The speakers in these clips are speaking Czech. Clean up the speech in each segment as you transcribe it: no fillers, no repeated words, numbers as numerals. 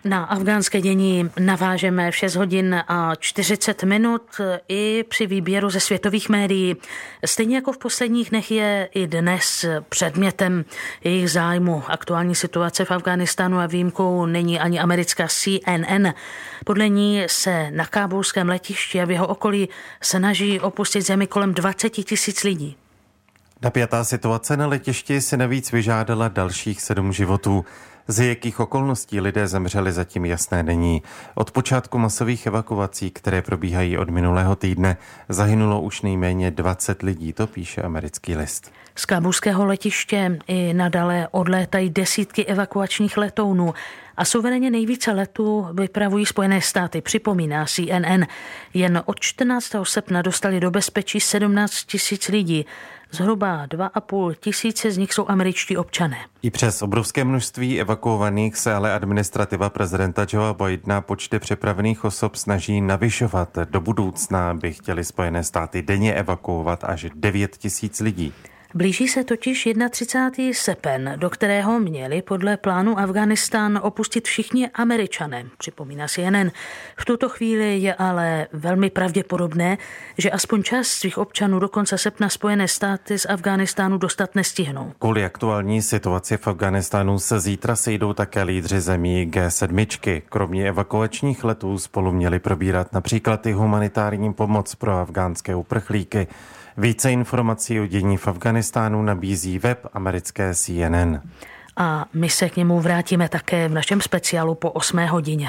Na afgánské dění navážeme v 6 hodin a 40 minut i při výběru ze světových médií. Stejně jako v posledních dnech je i dnes předmětem jejich zájmu aktuální situace v Afghánistánu a výjimkou není ani americká CNN. Podle ní se na kábulském letišti a v jeho okolí snaží opustit zemi kolem 20 000 lidí. Napjatá situace na letišti si navíc vyžádala dalších 7 životů. Z jakých okolností lidé zemřeli, zatím jasné není. Od počátku masových evakuací, které probíhají od minulého týdne, zahynulo už nejméně 20 lidí, to píše americký list. Z kábulského letiště i nadále odlétají desítky evakuačních letounů a suverénně nejvíce letů vypravují Spojené státy, připomíná CNN. Jen od 14. srpna dostali do bezpečí 17 000 lidí. Zhruba 2 500 z nich jsou američtí občané. I přes obrovské množství evakuovaných se ale administrativa prezidenta Joea Bidena počty přepravených osob snaží navyšovat. Do budoucna by chtěli Spojené státy denně evakuovat až 9 000 lidí. Blíží se totiž 31. srpen, do kterého měli podle plánu Afghánistán opustit všichni Američané, připomíná CNN. V tuto chvíli je ale velmi pravděpodobné, že aspoň část svých občanů do konce srpna Spojené státy z Afghánistánu dostat nestihnou. Kvůli aktuální situaci v Afghánistánu se zítra sejdou také lídři zemí G7. Kromě evakuačních letů spolu měli probírat například i humanitární pomoc pro afgánské uprchlíky. Více informací o dění v Afghánistánu nabízí web americké CNN. A my se k němu vrátíme také v našem speciálu po 8 hodině.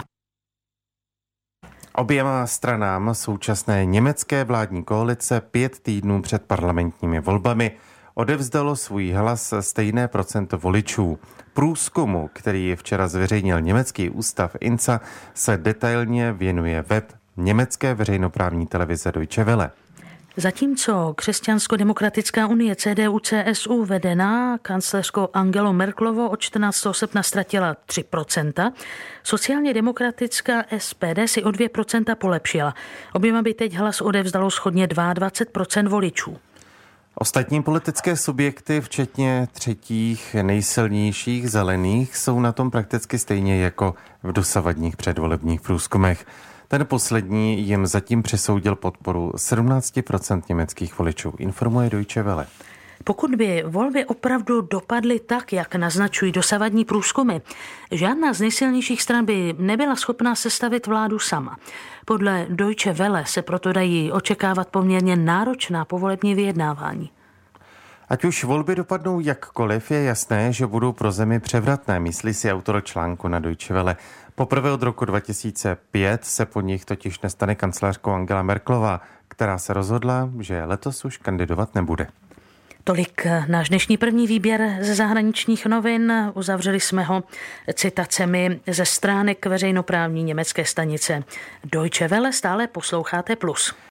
Oběma stranám současné německé vládní koalice 5 týdnů před parlamentními volbami odevzdalo svůj hlas stejné procento voličů. Průzkumu, který včera zveřejnil německý ústav INSA, se detailně věnuje web německé veřejnoprávní televize Deutsche Welle. Zatímco Křesťansko-demokratická unie CDU-CSU vedená kancléřkou Angelou Merkelovou od 14. srpna ztratila 3%, sociálně demokratická SPD si o 2% polepšila. Oběma by teď hlas odevzdalo shodně 22% voličů. Ostatní politické subjekty, včetně třetích nejsilnějších zelených, jsou na tom prakticky stejně jako v dosavadních předvolebních průzkumech. Ten poslední jim zatím přisoudil podporu 17% německých voličů, informuje Deutsche Welle. Pokud by volby opravdu dopadly tak, jak naznačují dosavadní průzkumy, žádná z nejsilnějších stran by nebyla schopná sestavit vládu sama. Podle Deutsche Welle se proto dají očekávat poměrně náročná povolební vyjednávání. Ať už volby dopadnou jakkoliv, je jasné, že budou pro zemi převratné, myslí si autor článku na Deutsche Welle. Poprvé od roku 2005 se po nich totiž nestane kancléřkou Angela Merkelová, která se rozhodla, že letos už kandidovat nebude. Tolik náš dnešní první výběr ze zahraničních novin. Uzavřeli jsme ho citacemi ze stránek veřejnoprávní německé stanice Deutsche Welle. Stále posloucháte Plus.